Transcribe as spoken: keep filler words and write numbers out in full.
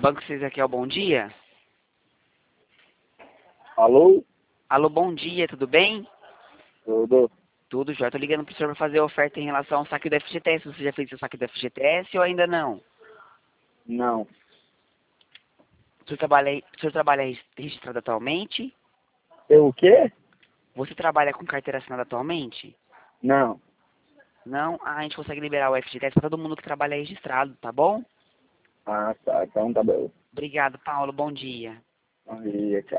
Banco Ezequiel, bom dia. Alô? Alô, bom dia, tudo bem? Tudo? Tudo jóia. Tô ligando pro senhor para fazer a oferta em relação ao saque do F G T S. Você já fez seu saque do F G T S ou ainda não? Não. O senhor trabalha, aí- o senhor trabalha res- registrado atualmente? Eu o quê? Você trabalha com carteira assinada atualmente? Não. Não? Ah, a gente consegue liberar o F G T S para todo mundo que trabalha registrado, tá bom? Ah, tá. Então tá bom. Obrigado, Paulo. Bom dia. Bom dia, tchau.